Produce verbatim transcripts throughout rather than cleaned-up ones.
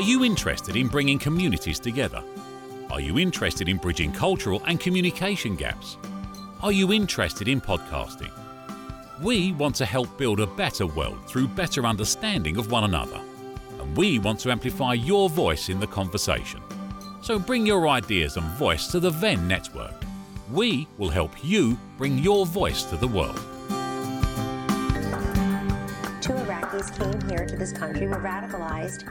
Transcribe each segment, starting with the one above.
Are you interested in bringing communities together? Are you interested in bridging cultural and communication gaps? Are you interested in podcasting? We want to help build a better world through better understanding of one another. And we want to amplify your voice in the conversation. So bring your ideas and voice to the Venn Network. We will help you bring your voice to the world. Two Iraqis came here to this country, were radicalized.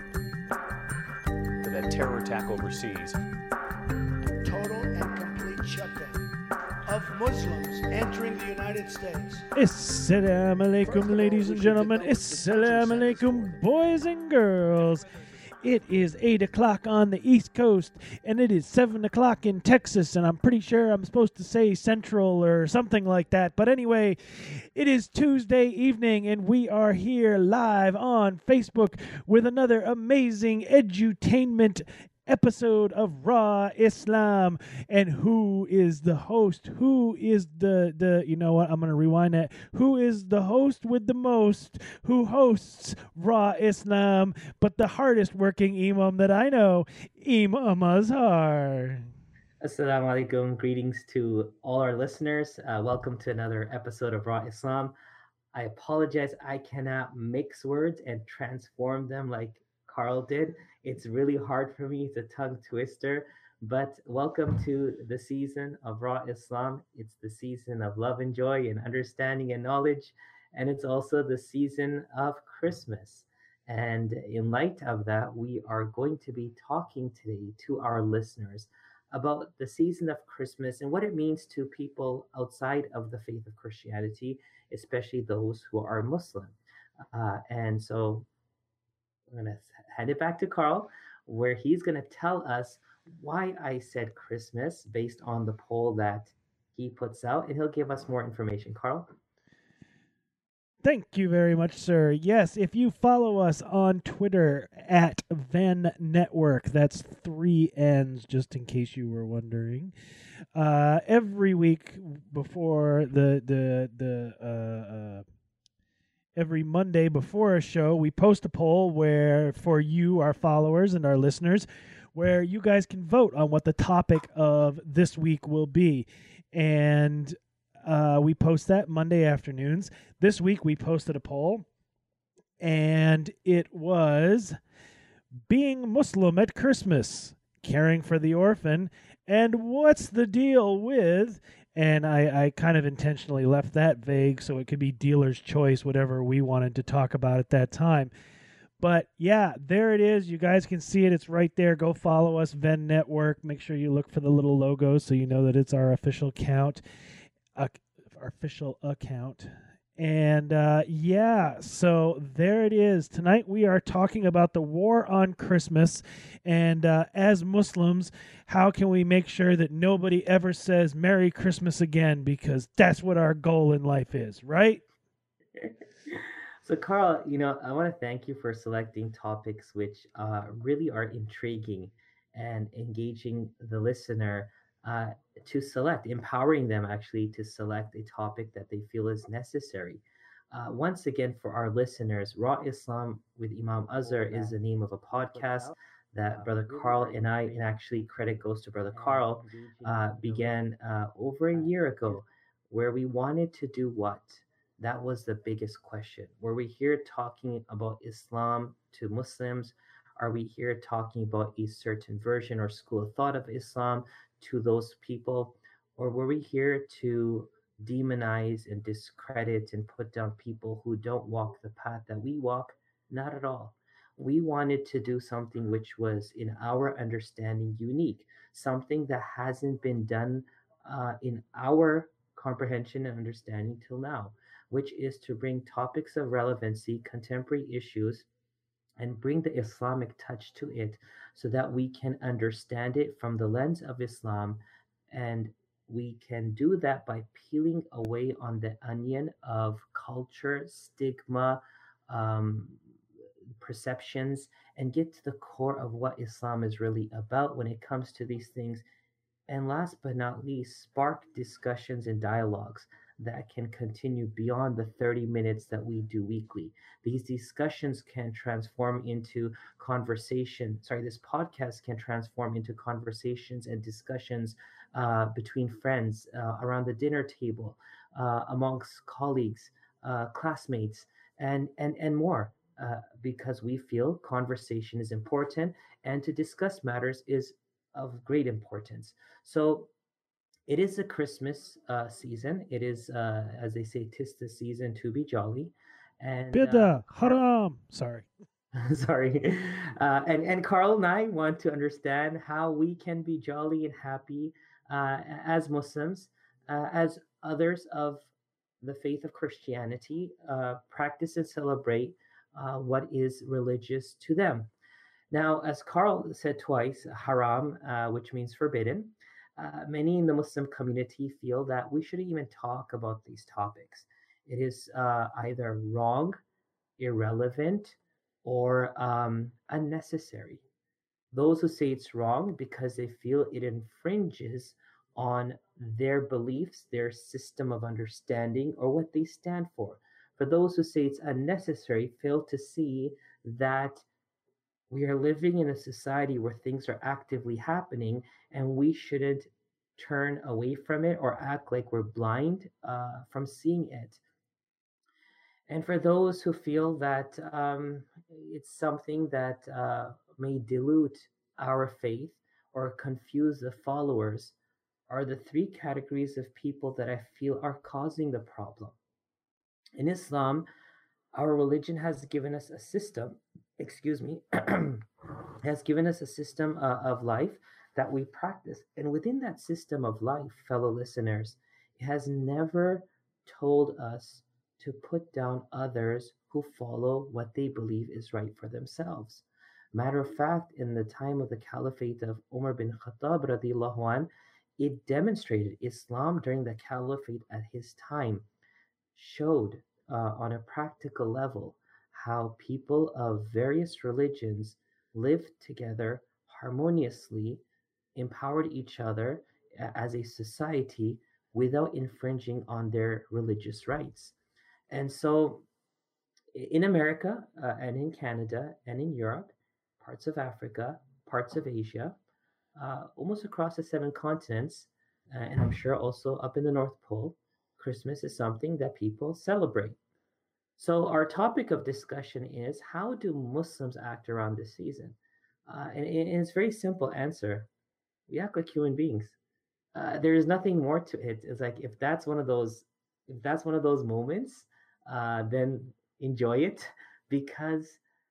For that terror attack overseas. Total and complete shutdown of Muslims entering the United States. Assalamu alaikum, ladies and gentlemen. Assalamu alaikum, boys and girls. It is eight o'clock on the East Coast, and it is seven o'clock in Texas, and I'm pretty sure I'm supposed to say Central or something like that. But anyway, it is Tuesday evening, and we are here live on Facebook with another amazing edutainment episode of Raw Islam. And who is the host? Who is the, the you know what, I'm going to rewind that. Who is the host with the most, who hosts Raw Islam, but the hardest working imam that I know, Imam Azhar. Assalamu alaikum. Greetings to all our listeners. Uh, welcome to another episode of Raw Islam. I apologize, I cannot mix words and transform them like Carl did. It's really hard for me. It's a tongue twister. But welcome to the season of Raw Islam. It's the season of love and joy and understanding and knowledge. And it's also the season of Christmas. And in light of that, we are going to be talking today to our listeners about the season of Christmas and what it means to people outside of the faith of Christianity, especially those who are Muslim. Uh, and so I'm going to hand it back to Carl, where he's going to tell us why I said Christmas based on the poll that he puts out, and he'll give us more information. Carl? Thank you very much, sir. Yes, if you follow us on Twitter at Venn Network, that's three N's, just in case you were wondering. Uh, every week before the the the uh, uh, every Monday before a show, we post a poll where for you, our followers and our listeners, where you guys can vote on what the topic of this week will be, and Uh, we post that Monday afternoons. This week we posted a poll, and it was being Muslim at Christmas, caring for the orphan, and what's the deal with, and I, I kind of intentionally left that vague so it could be dealer's choice, whatever we wanted to talk about at that time. But yeah, there it is. You guys can see it. It's right there. Go follow us, Venn Network. Make sure you look for the little logo so you know that it's our official account. Uh, our official account. And uh, yeah, so there it is. Tonight we are talking about the war on Christmas. And uh, as Muslims, how can we make sure that nobody ever says Merry Christmas again? Because that's what our goal in life is, right? So, Carl, you know, I want to thank you for selecting topics which uh, really are intriguing and engaging the listener uh, to select, empowering them actually to select a topic that they feel is necessary. Uh, once again, for our listeners, Raw Islam with Imam Azhar is the name of a podcast that Brother Carl and I, and actually credit goes to Brother Carl, uh, began uh, over a year ago, where we wanted to do what? That was the biggest question. Were we here talking about Islam to Muslims? Are we here talking about a certain version or school of thought of Islam to those people? Or were we here to demonize and discredit and put down people who don't walk the path that we walk? Not at all. We wanted to do something which was, in our understanding, unique, something that hasn't been done uh, in our comprehension and understanding till now, which is to bring topics of relevancy, contemporary issues, and bring the Islamic touch to it so that we can understand it from the lens of Islam. And we can do that by peeling away on the onion of culture, stigma, um, perceptions, and get to the core of what Islam is really about when it comes to these things. And last but not least, spark discussions and dialogues. that can continue beyond the thirty minutes that we do weekly. These discussions can transform into conversation. Sorry, this podcast can transform into conversations and discussions uh, between friends, uh, around the dinner table, uh, amongst colleagues, uh, classmates, and, and, and more. Uh, because we feel conversation is important and to discuss matters is of great importance. So it is a Christmas uh, season. It is, uh, as they say, tis the season to be jolly. And uh, Bida, Car- haram. Sorry. sorry, uh, and and Carl and I want to understand how we can be jolly and happy uh, as Muslims, uh, as others of the faith of Christianity, uh, practice and celebrate uh, what is religious to them. Now, as Carl said twice, haram, uh, which means forbidden, uh, many in the Muslim community feel that we shouldn't even talk about these topics. It is uh, either wrong, irrelevant, or um, unnecessary. Those who say it's wrong because they feel it infringes on their beliefs, their system of understanding, or what they stand for. For those who say it's unnecessary, fail to see that we are living in a society where things are actively happening and we shouldn't turn away from it or act like we're blind uh, from seeing it. And for those who feel that um, it's something that uh, may dilute our faith or confuse the followers, are the three categories of people that I feel are causing the problem. In Islam, our religion has given us a system, excuse me, has given us a system uh, of life that we practice. And within that system of life, fellow listeners, it has never told us to put down others who follow what they believe is right for themselves. Matter of fact, in the time of the caliphate of Umar bin Khattab radiallahu anh, it demonstrated Islam during the caliphate at his time showed uh, on a practical level how people of various religions lived together harmoniously, empowered each other as a society without infringing on their religious rights. And so in America uh, and in Canada and in Europe, parts of Africa, parts of Asia, uh, almost across the seven continents, uh, and I'm sure also up in the North Pole, Christmas is something that people celebrate. So our topic of discussion is, how do Muslims act around this season? Uh, and, and it's a very simple answer. We act like human beings. Uh, there is nothing more to it. It's like if that's one of those, if that's one of those moments, uh, then enjoy it, because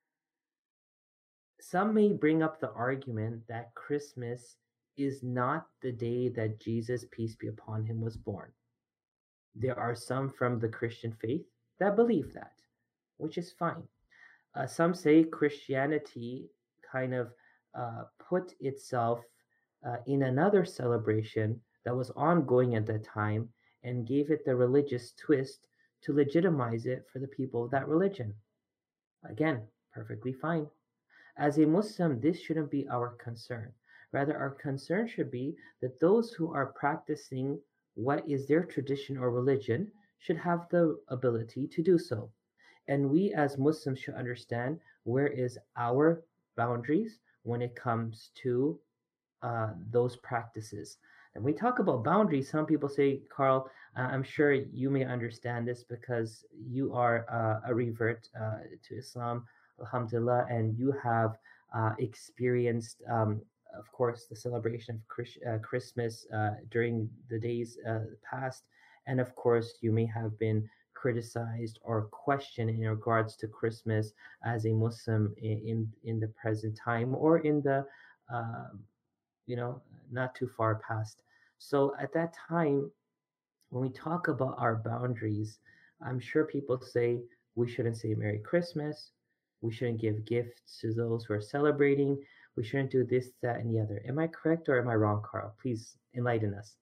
some may bring up the argument that Christmas is not the day that Jesus, peace be upon him, was born. There are some from the Christian faith that believe that, which is fine. Uh, some say Christianity kind of uh, put itself uh, in another celebration that was ongoing at that time and gave it the religious twist to legitimize it for the people of that religion. Again, perfectly fine. As a Muslim, this shouldn't be our concern. Rather, our concern should be that those who are practicing what is their tradition or religion should have the ability to do so. And we as Muslims should understand where is our boundaries when it comes to uh, those practices. And we talk about boundaries. Some people say, Carl, uh, I'm sure you may understand this because you are uh, a revert uh, to Islam, alhamdulillah, and you have uh, experienced, um, of course, the celebration of Chris- uh, Christmas uh, during the days uh, past. And of course, you may have been criticized or questioned in regards to Christmas as a Muslim in in, in the present time or in the uh, you know, not too far past. So at that time, when we talk about our boundaries, I'm sure people say we shouldn't say Merry Christmas, we shouldn't give gifts to those who are celebrating, we shouldn't do this, that, and the other. Am I correct or am I wrong, Carl? Please enlighten us.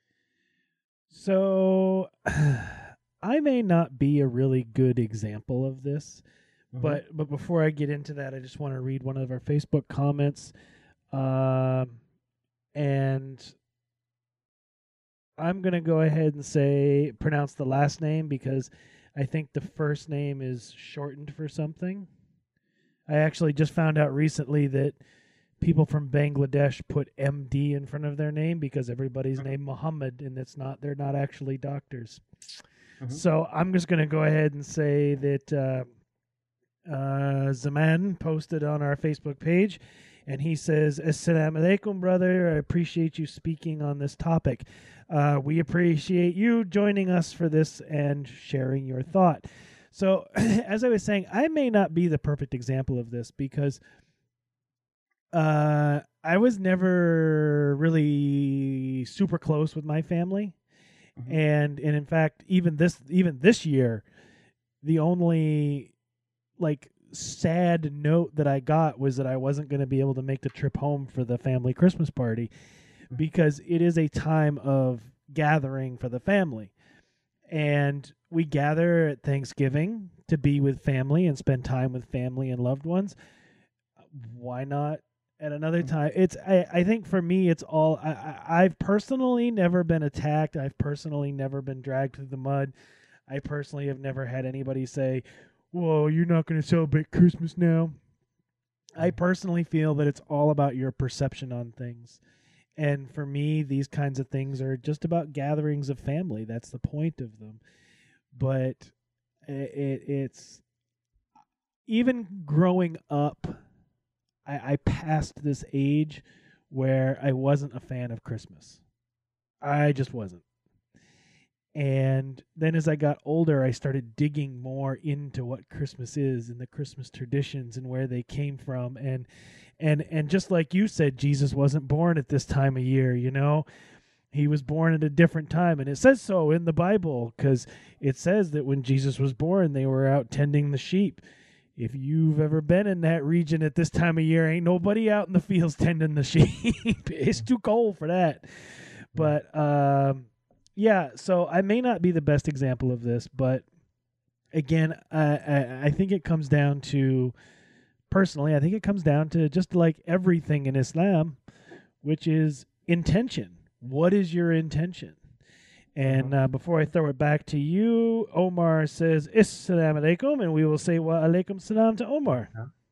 So I may not be a really good example of this, mm-hmm. but but before I get into that, I just want to read one of our Facebook comments. Um, and I'm going to go ahead and say pronounce the last name because I think the first name is shortened for something. I actually just found out recently that people from Bangladesh put M D in front of their name because everybody's Mhm. named Muhammad, and it's not. They're not actually doctors. Mhm. So I'm just going to go ahead and say that uh, uh, Zaman posted on our Facebook page, and he says, "Assalamu alaikum, brother. I appreciate you speaking on this topic. Uh, we appreciate you joining us for this and sharing your thought." So, as I was saying, I may not be the perfect example of this because uh, I was never really super close with my family, Mhm. and and in fact, even this even this year, the only like sad note that I got was that I wasn't going to be able to make the trip home for the family Christmas party Mhm. because it is a time of gathering for the family. And we gather at Thanksgiving to be with family and spend time with family and loved ones. Why not at another Mhm. time? It's I, I think for me it's all I, I I've personally never been attacked. I've personally never been dragged through the mud. I personally have never had anybody say, "Whoa, you're not going to celebrate Christmas now." I personally feel that it's all about your perception on things. And for me, these kinds of things are just about gatherings of family. That's the point of them. But it, it it's even growing up, I, I passed this age where I wasn't a fan of Christmas. I just wasn't. And then as I got older, I started digging more into what Christmas is and the Christmas traditions and where they came from. And and and just like you said, Jesus wasn't born at this time of year, you know. He was born at a different time, and it says so in the Bible because it says that when Jesus was born, they were out tending the sheep. If you've ever been in that region at this time of year, ain't nobody out in the fields tending the sheep. It's too cold for that. But um yeah, so I may not be the best example of this, but again, I, I, I think it comes down to, personally, I think it comes down to just like everything in Islam, which is intention. What is your intention? And uh, before I throw it back to you, Omar says, Assalamu alaikum, and we will say wa alaikum salam to Omar.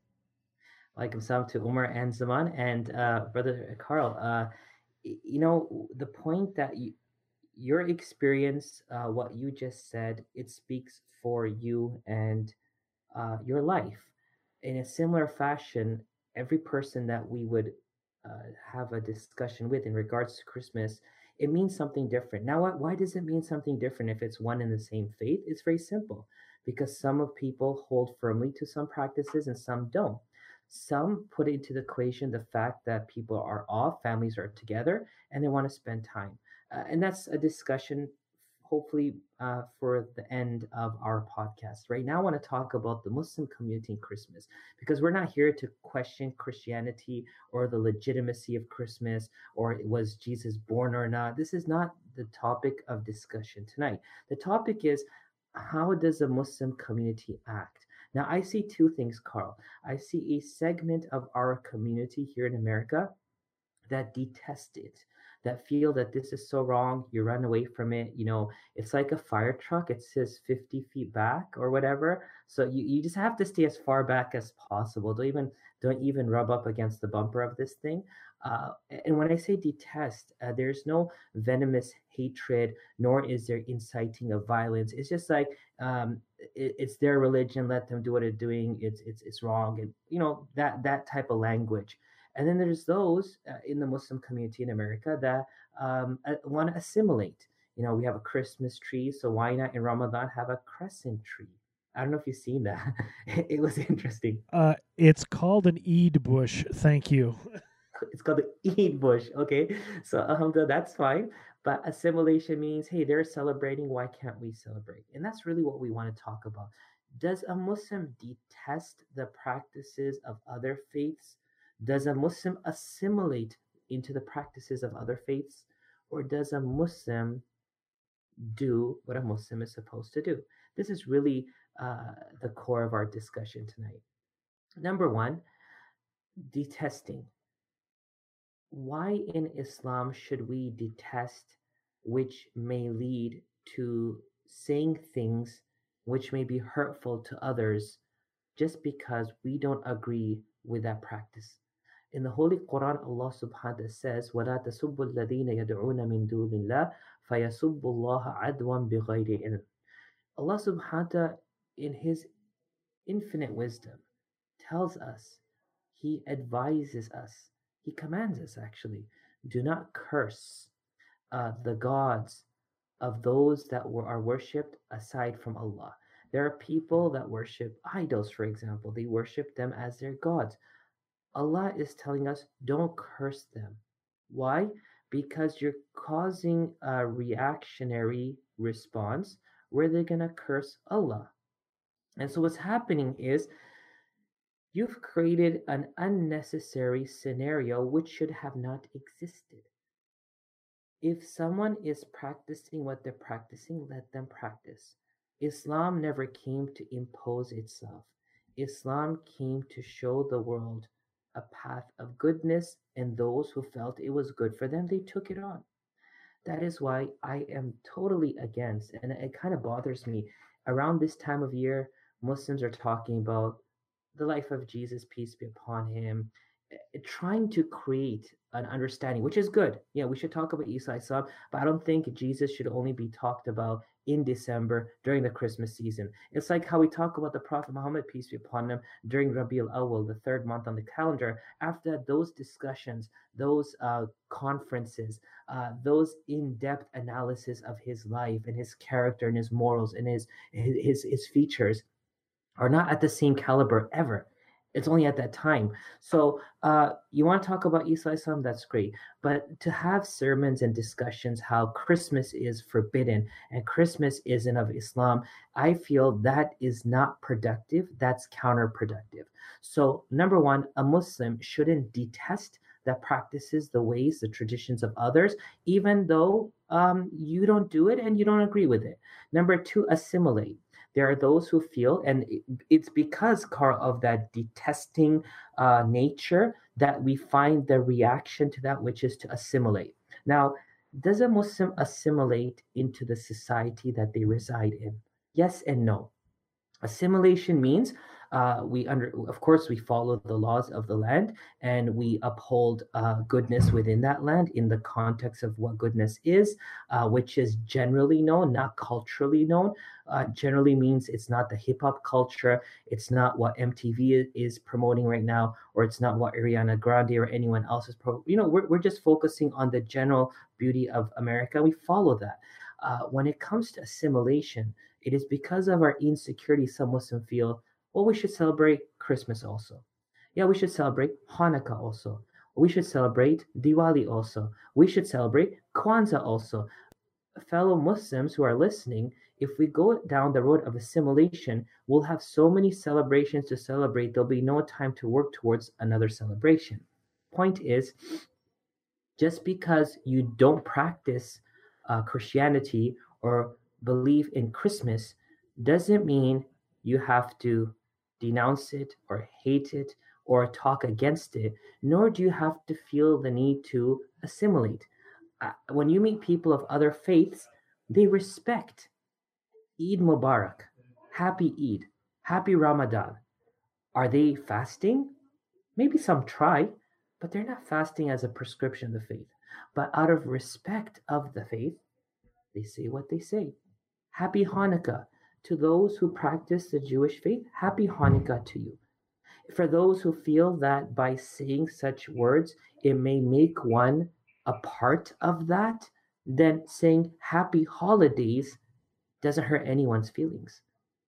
Alaikum salam to Umar and Zaman and uh, Brother Carl. Uh, y- you know, the point that you, your experience, uh, what you just said, it speaks for you and uh, your life. In a similar fashion, every person that we would uh, have a discussion with in regards to Christmas, it means something different. Now, what, why does it mean something different if it's one and the same faith? It's very simple because some of people hold firmly to some practices and some don't. Some put into the equation the fact that people are off, families are together, and they want to spend time. Uh, and that's a discussion hopefully uh, for the end of our podcast. Right now, I want to talk about the Muslim community in Christmas because we're not here to question Christianity or the legitimacy of Christmas or was Jesus born or not. This is not the topic of discussion tonight. The topic is how does a Muslim community act? Now, I see two things, Carl. I see a segment of our community here in America that detest it, that feel that this is so wrong, you run away from it. You know, it's like a fire truck, it says fifty feet back or whatever. So you, you just have to stay as far back as possible. Don't even don't even rub up against the bumper of this thing. Uh, and when I say detest, uh, there's no venomous hatred, nor is there inciting of violence. It's just like um, it, it's their religion. Let them do what they're doing. It's it's it's wrong, and you know that that type of language. And then there's those uh, in the Muslim community in America that um, uh, want to assimilate. You know, we have a Christmas tree, so why not in Ramadan have a crescent tree? I don't know if you've seen that. It was interesting. Uh, it's called an Eid bush. Thank you. It's called the Eid bush. Okay, so alhamdulillah, that's fine. But assimilation means, hey, they're celebrating. Why can't we celebrate? And that's really what we want to talk about. Does a Muslim detest the practices of other faiths? Does a Muslim assimilate into the practices of other faiths? Or does a Muslim do what a Muslim is supposed to do? This is really uh, the core of our discussion tonight. Number one, detesting. Why in Islam should we detest which may lead to saying things which may be hurtful to others just because we don't agree with that practice. In the Holy Quran, Allah subhanahu wa ta'ala says, وَلَا تَسُبُّوا الَّذِينَ يَدْعُونَ مِن دُونِ اللَّهِ فَيَسُبُّوا اللَّهَ عَدْوًا بِغَيْرِ عِلْمٍ. Allah subhanahu wa ta'ala, in His infinite wisdom, tells us, He advises us, He commands us actually, do not curse uh, the gods of those that were, are worshipped aside from Allah. There are people that worship idols, for example. They worship them as their gods. Allah is telling us, don't curse them. Why? Because you're causing a reactionary response where they're going to curse Allah. And so what's happening is you've created an unnecessary scenario which should have not existed. If someone is practicing what they're practicing, let them practice. Islam never came to impose itself. Islam came to show the world a path of goodness, and those who felt it was good for them, they took it on. That is why I am totally against, and it kind of bothers me. Around this time of year, Muslims are talking about the life of Jesus, peace be upon him, trying to create an understanding, which is good. Yeah, we should talk about Isa Islam, but I don't think Jesus should only be talked about in December during the Christmas season. It's like how we talk about the Prophet Muhammad, peace be upon him, during Rabi al-Awwal, the third month on the calendar. After that, those discussions, those uh, conferences, uh, those in-depth analysis of his life and his character and his morals and his his his features are not at the same caliber ever. It's only at that time. So uh, you want to talk about Isa Islam, that's great. But to have sermons and discussions how Christmas is forbidden and Christmas isn't of Islam, I feel that is not productive. That's counterproductive. So number one, a Muslim shouldn't detest that practices the ways, the traditions of others, even though um, you don't do it and you don't agree with it. Number two, assimilate. There are those who feel, and it's because, Carl, of that detesting uh, nature that we find the reaction to that, which is to assimilate. Now, does a Muslim assimilate into the society that they reside in? Yes and no. Assimilation means uh, we under, of course, we follow the laws of the land and we uphold uh, goodness within that land in the context of what goodness is, uh, which is generally known, not culturally known. Uh, generally means it's not the hip hop culture, it's not what M T V is promoting right now, or it's not what Ariana Grande or anyone else is pro. You know, we're we're just focusing on the general beauty of America. We follow that. Uh, when it comes to assimilation, it is because of our insecurity some Muslims feel, well, we should celebrate Christmas also. Yeah, we should celebrate Hanukkah also. We should celebrate Diwali also. We should celebrate Kwanzaa also. Fellow Muslims who are listening, if we go down the road of assimilation, we'll have so many celebrations to celebrate, there'll be no time to work towards another celebration. Point is, just because you don't practice uh, Christianity or believe in Christmas doesn't mean you have to denounce it or hate it or talk against it, nor do you have to feel the need to assimilate. Uh, when you meet people of other faiths, they respect Eid Mubarak, Happy Eid, Happy Ramadan. Are they fasting? Maybe some try, but they're not fasting as a prescription of the faith. But out of respect of the faith, they say what they say. Happy Hanukkah. To those who practice the Jewish faith, Happy Hanukkah to you. For those who feel that by saying such words, it may make one a part of that, then saying Happy Holidays doesn't hurt anyone's feelings.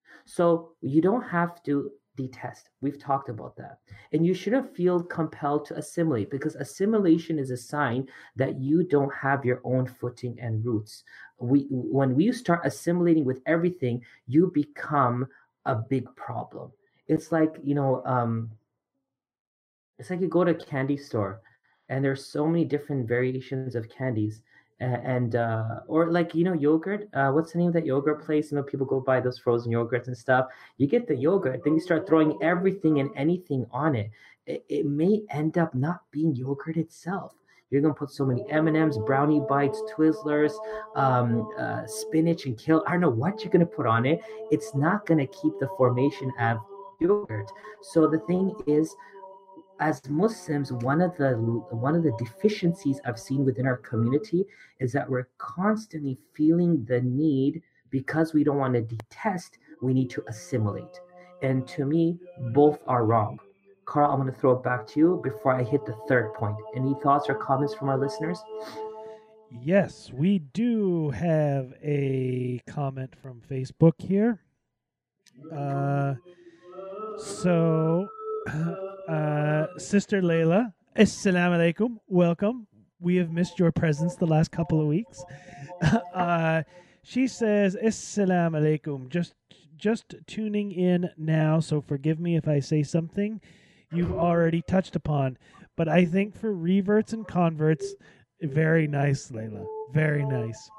So you don't have to detest. We've talked about that. And you shouldn't feel compelled to assimilate, because assimilation is a sign that you don't have your own footing and roots. We, when we start assimilating with everything, you become a big problem. It's like, you know, um, it's like you go to a candy store and there's so many different variations of candies. And uh, or like, you know, yogurt. Uh, what's the name of that yogurt place? You know, people go buy those frozen yogurts and stuff. You get the yogurt, then you start throwing everything and anything on it. It, it may end up not being yogurt itself. You're gonna put so many M and M's, brownie bites, Twizzlers, um, uh, spinach and kale. I don't know what you're gonna put on it. It's not gonna keep the formation of yogurt. So the thing is, as Muslims, one of the one of the deficiencies I've seen within our community is that we're constantly feeling the need, because we don't want to detest, we need to assimilate. And to me, both are wrong. Carl, I'm going to throw it back to you before I hit the third point. Any thoughts or comments from our listeners? Yes, we do have a comment from Facebook here. Uh, so, uh, Sister Layla, Assalamu alaikum, welcome. We have missed your presence the last couple of weeks. uh, she says, Assalamu alaikum, just just tuning in now, so forgive me if I say something you've already touched upon. But I think for reverts and converts, very nice, Layla. Very nice.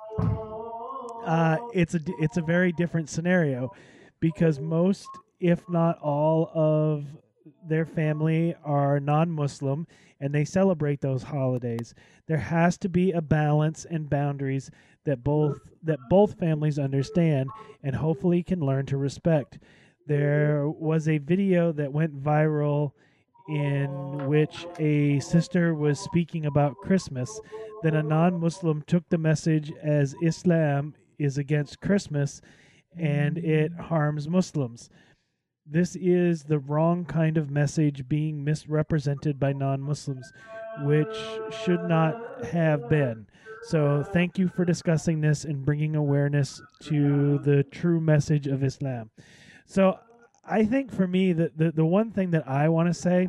Uh, it's a it's a very different scenario, because most, if not all, of their family are non-Muslim and they celebrate those holidays. There has to be a balance and boundaries that both that both families understand and hopefully can learn to respect. There was a video that went viral in which a sister was speaking about Christmas. Then a non-Muslim took the message as Islam is against Christmas and it harms Muslims. This is the wrong kind of message being misrepresented by non-Muslims, which should not have been. So thank you for discussing this and bringing awareness to the true message of Islam. So I think for me, the, the, the one thing that I want to say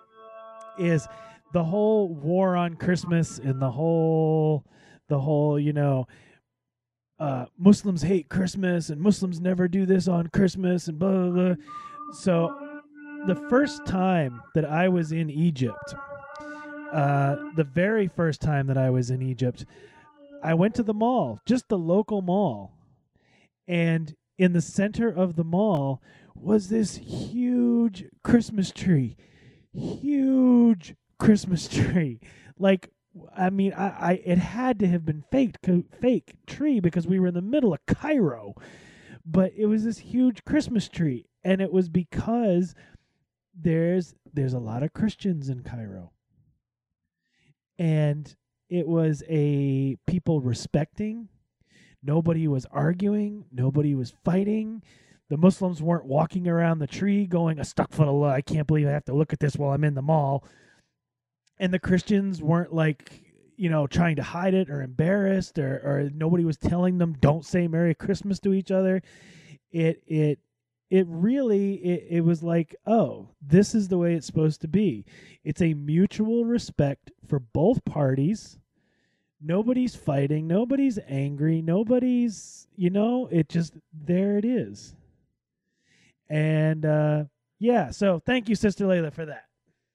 is the whole war on Christmas and the whole, the whole, you know, uh, Muslims hate Christmas and Muslims never do this on Christmas and blah, blah, blah. So the first time that I was in Egypt, uh, the very first time that I was in Egypt, I went to the mall, just the local mall. And in the center of the mall was this huge Christmas tree. Huge Christmas tree. Like, I mean, I, I it had to have been fake, fake tree because we were in the middle of Cairo. But it was this huge Christmas tree. And it was because there's there's a lot of Christians in Cairo. And it was a people respecting. Nobody was arguing. Nobody was fighting. The Muslims weren't walking around the tree going, astaghfirullah, I can't believe I have to look at this while I'm in the mall. And the Christians weren't like, you know, trying to hide it or embarrassed, or, or nobody was telling them, don't say Merry Christmas to each other. It, it, it really, it, it was like, oh, this is the way it's supposed to be. It's a mutual respect for both parties. Nobody's fighting. Nobody's angry. Nobody's, you know, it just, there it is. And, uh, yeah, so thank you, Sister Layla, for that.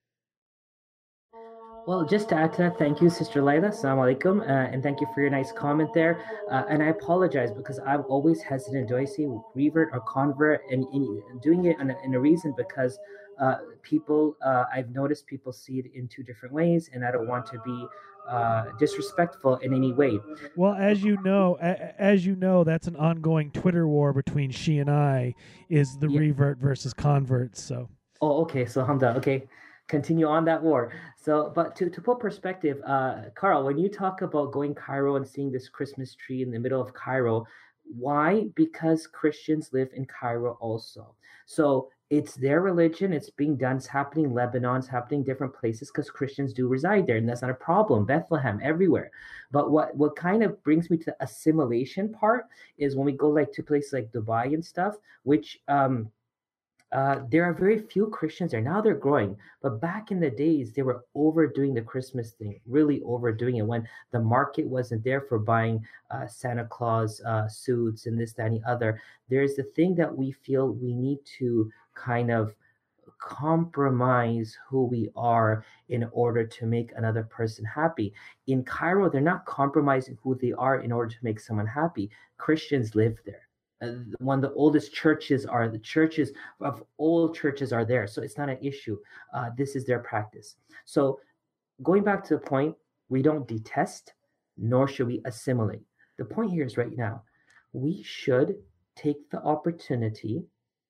Well, just to add to that, thank you, Sister Layla. Assalamu alaikum. Uh, and thank you for your nice comment there. Uh, and I apologize because I'm always hesitant. Do I say revert or convert? And, and doing it in a, in a reason because uh, people, uh, I've noticed people see it in two different ways, and I don't want to be uh, disrespectful in any way. Well, as you know, a, as you know, that's an ongoing Twitter war between she and I, is the yeah. revert versus convert. So. Oh, okay. So Hamda, okay. Continue on that war. So, but to, to put perspective, uh, Carl, when you talk about going Cairo and seeing this Christmas tree in the middle of Cairo, why? Because Christians live in Cairo also. So it's their religion. It's being done. It's happening in Lebanon. It's happening in different places because Christians do reside there. And that's not a problem. Bethlehem, everywhere. But what, what kind of brings me to the assimilation part is when we go like to places like Dubai and stuff, which um, Uh, there are very few Christians there. Now they're growing. But back in the days, they were overdoing the Christmas thing, really overdoing it when the market wasn't there for buying uh, Santa Claus uh, suits and this, that, and the other. There's the thing that we feel we need to kind of compromise who we are in order to make another person happy. In Cairo, they're not compromising who they are in order to make someone happy. Christians live there. Uh, one of the oldest churches are the churches of all churches are there. So it's not an issue. Uh, this is their practice. So going back to the point, We don't detest, nor should we assimilate. The point here is right now, we should take the opportunity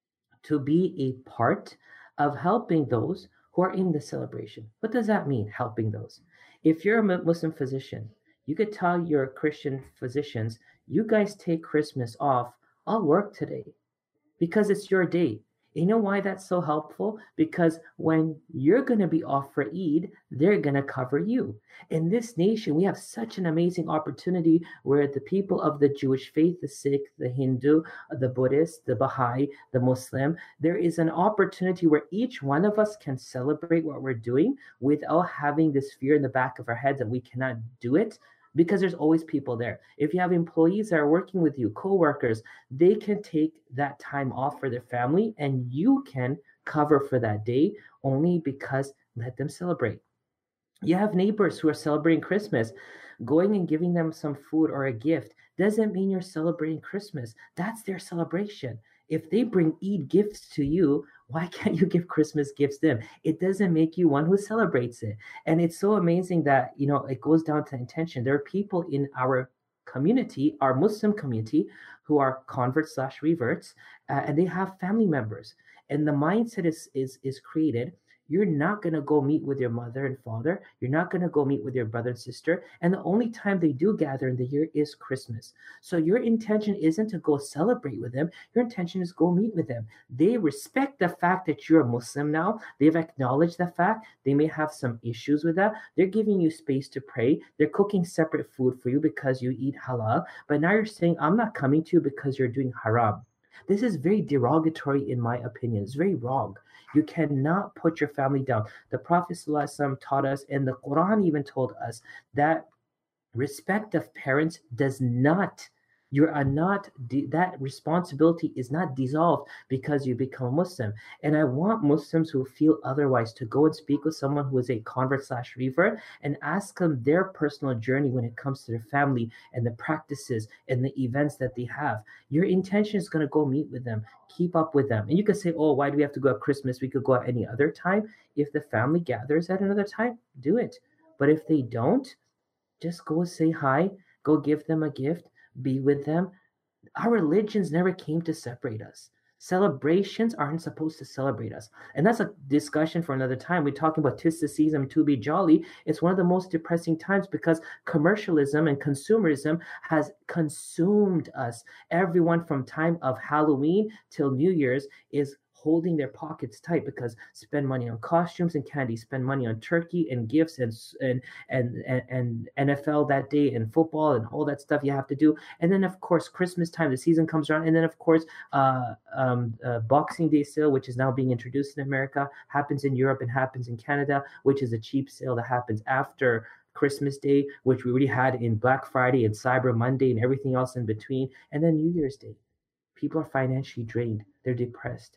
to be a part of helping those who are in the celebration. What does that mean, helping those? If you're a Muslim physician, you could tell your Christian physicians, you guys take Christmas off. I'll work today because it's your day. You know why that's so helpful? Because when you're going to be off for Eid, they're going to cover you. In this nation, we have such an amazing opportunity where the people of the Jewish faith, the Sikh, the Hindu, the Buddhist, the Baha'i, the Muslim, there is an opportunity where each one of us can celebrate what we're doing without having this fear in the back of our head that we cannot do it. Because there's always people there. If you have employees that are working with you, co-workers, they can take that time off for their family and you can cover for that day only because let them celebrate. You have neighbors who are celebrating Christmas. Going and giving them some food or a gift doesn't mean you're celebrating Christmas. That's their celebration. If they bring Eid gifts to you, why can't you give Christmas gifts to them? It doesn't make you one who celebrates it. And it's so amazing that, you know, it goes down to intention. There are people in our community, our Muslim community, who are converts slash reverts, uh, and they have family members. And the mindset is is is created. You're not going to go meet with your mother and father. You're not going to go meet with your brother and sister. And the only time they do gather in the year is Christmas. So your intention isn't to go celebrate with them. Your intention is go meet with them. They respect the fact that you're a Muslim now. They've acknowledged the fact. They may have some issues with that. They're giving you space to pray. They're cooking separate food for you because you eat halal. But now you're saying, I'm not coming to you because you're doing haram. This is very derogatory in my opinion. It's very wrong. You cannot put your family down. The Prophet ﷺ taught us, and the Quran even told us, that respect of parents does not, you are not, that responsibility is not dissolved because you become a Muslim. And I want Muslims who feel otherwise to go and speak with someone who is a convert slash revert and ask them their personal journey when it comes to their family and the practices and the events that they have. Your intention is going to go meet with them, keep up with them. And you can say, oh, why do we have to go at Christmas? We could go at any other time. If the family gathers at another time, do it. But if they don't, just go say hi, go give them a gift, be with them. Our religions never came to separate us. Celebrations aren't supposed to celebrate us. And that's a discussion for another time. We're talking about 'tis the season to be jolly. It's one of the most depressing times because commercialism and consumerism has consumed us. Everyone from time of Halloween till New Year's is holding their pockets tight because spend money on costumes and candy, spend money on turkey and gifts and and and and, and N F L that day and football and all that stuff you have to do. And then of course Christmas time, the season comes around, and then of course uh, um, uh, Boxing Day sale, which is now being introduced in America, happens in Europe and happens in Canada, which is a cheap sale that happens after Christmas Day, which we already had in Black Friday and Cyber Monday and everything else in between, and then New Year's Day. People are financially drained. They're depressed.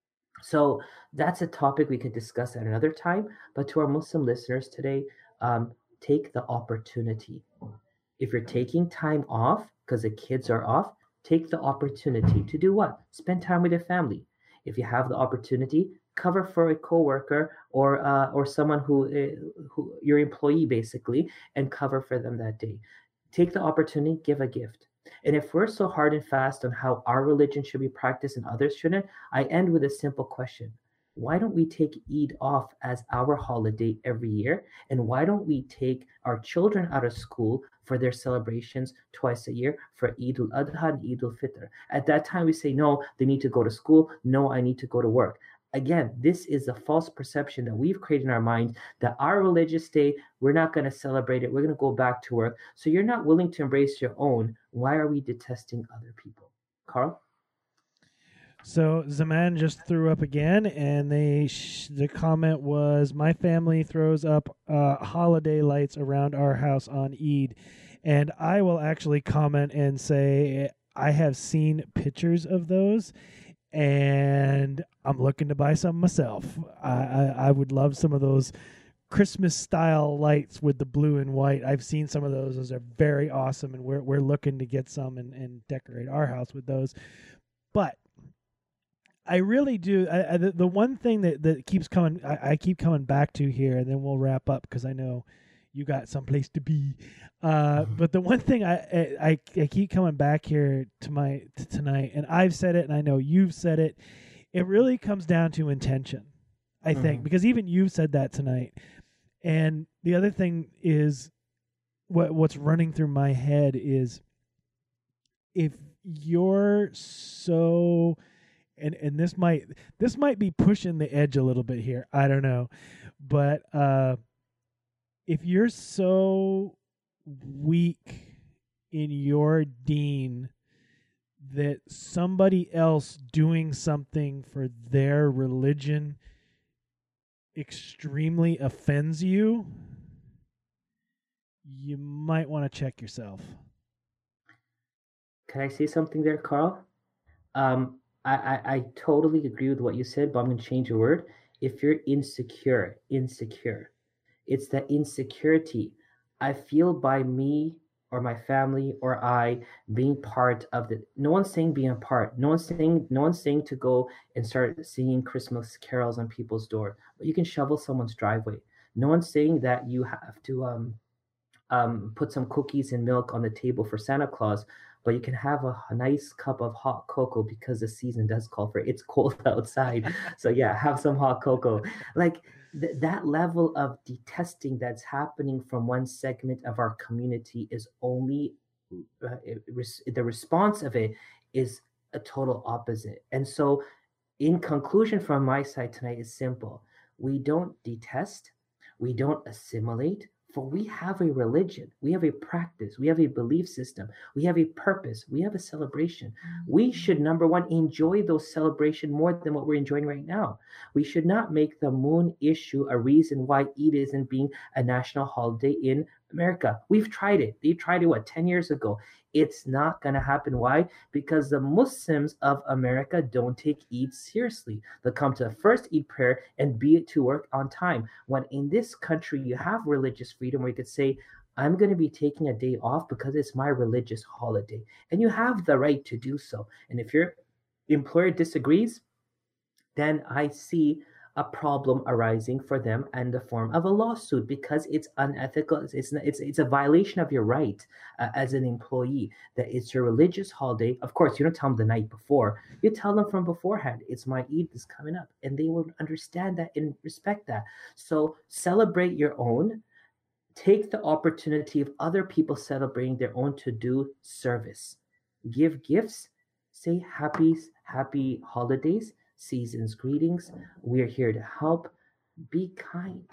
So that's a topic we could discuss at another time. But to our Muslim listeners today, um, take the opportunity. If you're taking time off because the kids are off, take the opportunity to do what? Spend time with your family. If you have the opportunity, cover for a coworker or uh, or someone who, uh, who your employee basically, and cover for them that day. Take the opportunity, give a gift. And if we're so hard and fast on how our religion should be practiced and others shouldn't, I end with a simple question. Why don't we take Eid off as our holiday every year? And why don't we take our children out of school for their celebrations twice a year for Eid al-Adha and Eid al-Fitr? At that time, we say, no, they need to go to school. No, I need to go to work. Again, this is a false perception that we've created in our minds that our religious day, we're not going to celebrate it. We're going to go back to work. So you're not willing to embrace your own. Why are we detesting other people? Carl? So Zaman just threw up again, and they sh- the comment was, my family throws up uh, holiday lights around our house on Eid. And I will actually comment and say I have seen pictures of those, and I'm looking to buy some myself. I, I, I would love some of those Christmas style lights with the blue and white. I've seen some of those. Those are very awesome, and we're we're looking to get some and, and decorate our house with those. But I really do. I, I, the, the one thing that, that keeps coming, I, I keep coming back to here, and then we'll wrap up because I know you got someplace to be. Uh, but the one thing I, I I keep coming back here to my to tonight, and I've said it, and I know you've said it. It really comes down to intention, I think, Mhm. because even you've said that tonight. And the other thing is, what what's running through my head is, if you're so, and and this might this might be pushing the edge a little bit here. I don't know, but uh, if you're so weak in your dean that somebody else doing something for their religion extremely offends you, you might want to check yourself. Can I say something there, Carl? Um, I, I, I totally agree with what you said, but I'm going to change a word. If you're insecure, insecure, it's that insecurity I feel by me or my family or I being part of the. No one's saying being a part. No one's saying no one's saying to go and start singing Christmas carols on people's door. But you can shovel someone's driveway. No one's saying that you have to um um put some cookies and milk on the table for Santa Claus, but you can have a, a nice cup of hot cocoa because the season does call for it. It's cold outside. So yeah, have some hot cocoa. Like th- that level of detesting that's happening from one segment of our community is only uh, it, res- the response of it is a total opposite. And so in conclusion from my side tonight is simple. We don't detest, we don't assimilate, for we have a religion, we have a practice, we have a belief system, we have a purpose, we have a celebration. We should, number one, enjoy those celebrations more than what we're enjoying right now. We should not make the moon issue a reason why Eid isn't being a national holiday in America. We've tried it. They tried it, what, ten years ago. It's not going to happen. Why? Because the Muslims of America don't take Eid seriously. They'll come to the first Eid prayer and be it to work on time. When in this country, you have religious freedom where you could say, I'm going to be taking a day off because it's my religious holiday. And you have the right to do so. And if your employer disagrees, then I see a problem arising for them in the form of a lawsuit because it's unethical. It's it's it's, it's a violation of your right uh, as an employee that it's your religious holiday. Of course, you don't tell them the night before. You tell them from beforehand. It's my Eid is coming up, and they will understand that and respect that. So celebrate your own. Take the opportunity of other people celebrating their own to do service. Give gifts. Say happy happy holidays. Season's greetings. We're here to help. Be kind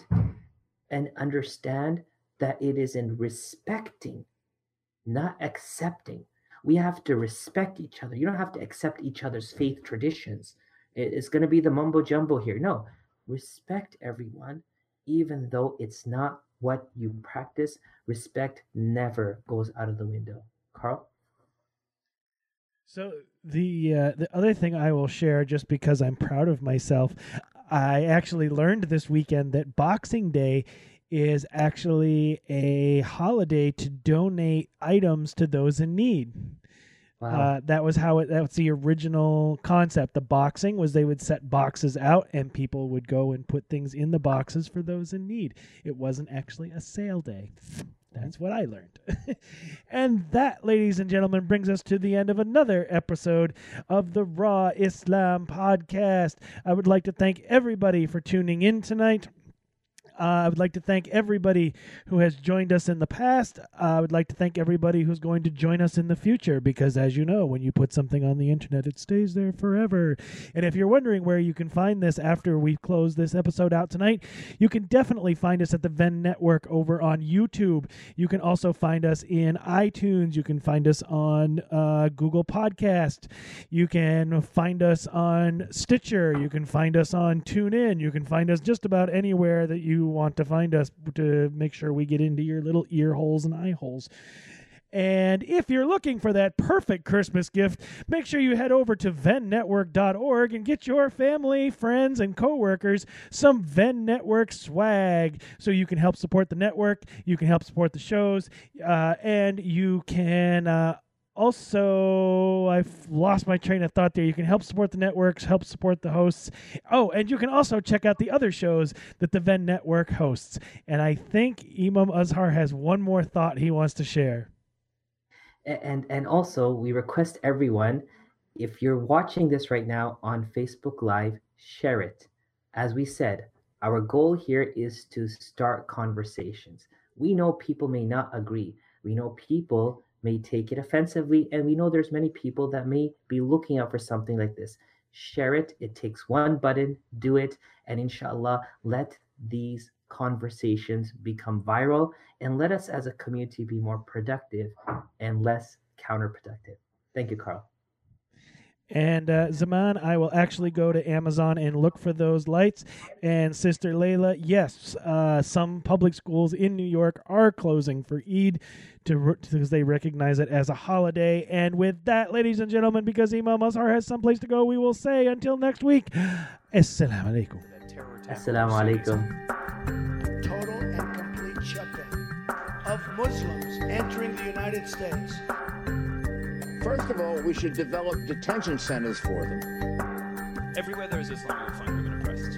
and understand that it is in respecting, not accepting. We have to respect each other. You don't have to accept each other's faith traditions. It's going to be the mumbo jumbo here. No, respect everyone, even though it's not what you practice. Respect never goes out of the window. Carl? So the uh, the other thing I will share, just because I'm proud of myself, I actually learned this weekend that Boxing Day is actually a holiday to donate items to those in need. Wow. Uh, that was how it. That's the original concept. The boxing was they would set boxes out, and people would go and put things in the boxes for those in need. It wasn't actually a sale day. That's what I learned. And that, ladies and gentlemen, brings us to the end of another episode of the Raw Islam Podcast. I would like to thank everybody for tuning in tonight. Uh, I would like to thank everybody who has joined us in the past. Uh, I would like to thank everybody who's going to join us in the future, because as you know, when you put something on the internet, it stays there forever. And if you're wondering where you can find this after we close this episode out tonight, you can definitely find us at the Venn Network over on YouTube. You can also find us in iTunes. You can find us on uh, Google Podcast. You can find us on Stitcher. You can find us on TuneIn. You can find us just about anywhere that you want to find us to make sure we get into your little ear holes and eye holes. And if you're looking for that perfect Christmas gift, make sure you head over to venn network dot org and get your family, friends, and coworkers some Venn Network swag so you can help support the network, you can help support the shows, uh, and you can uh, also, I've lost my train of thought there. You can help support the networks, help support the hosts. Oh, and you can also check out the other shows that the Venn Network hosts. And I think Imam Azhar has one more thought he wants to share. And and also, we request everyone, if you're watching this right now on Facebook Live, share it. As we said, our goal here is to start conversations. We know people may not agree. We know people may take it offensively, and we know there's many people that may be looking out for something like this. Share it. It takes one button. Do it. And inshallah, let these conversations become viral, and let us as a community be more productive and less counterproductive. Thank you, Carl. And uh, Zaman, I will actually go to Amazon and look for those lights. And Sister Layla, yes, uh, some public schools in New York are closing for Eid to because they recognize it as a holiday. And with that, ladies and gentlemen, because Imam Azhar has someplace to go, we will say until next week, Assalamu alaikum. Assalamu alaikum. Total and complete shutdown of Muslims entering the United States. First of all, we should develop detention centers for them. Everywhere there is Islam, you'll find women oppressed.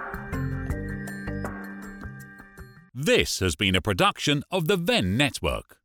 This has been a production of the Venn Network.